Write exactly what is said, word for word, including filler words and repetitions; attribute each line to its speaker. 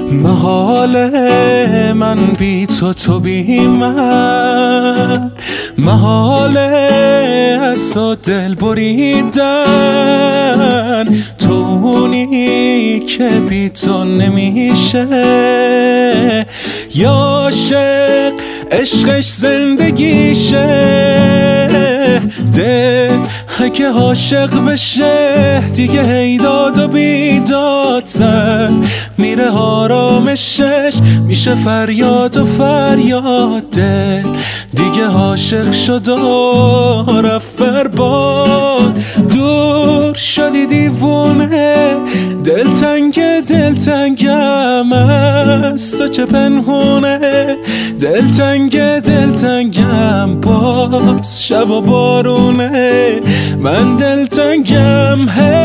Speaker 1: محاله من بی تو تو بی من، محاله از تو دل بریدن، تو اونی که بی تو نمیشه. یا عاشق عشقش زندگیشه، دل اگه عاشق بشه دیگه هیداد و بیداد زن، میره آرامشش میشه فریاد و فریاد. دل دیگه عاشق شد و رفت برباد، دور شدی دیوونه، دلتنگ دلتنگم از تو چه پنهونه، دلتنگ دلتنگم باز شب و بارونه، من دلتنگم.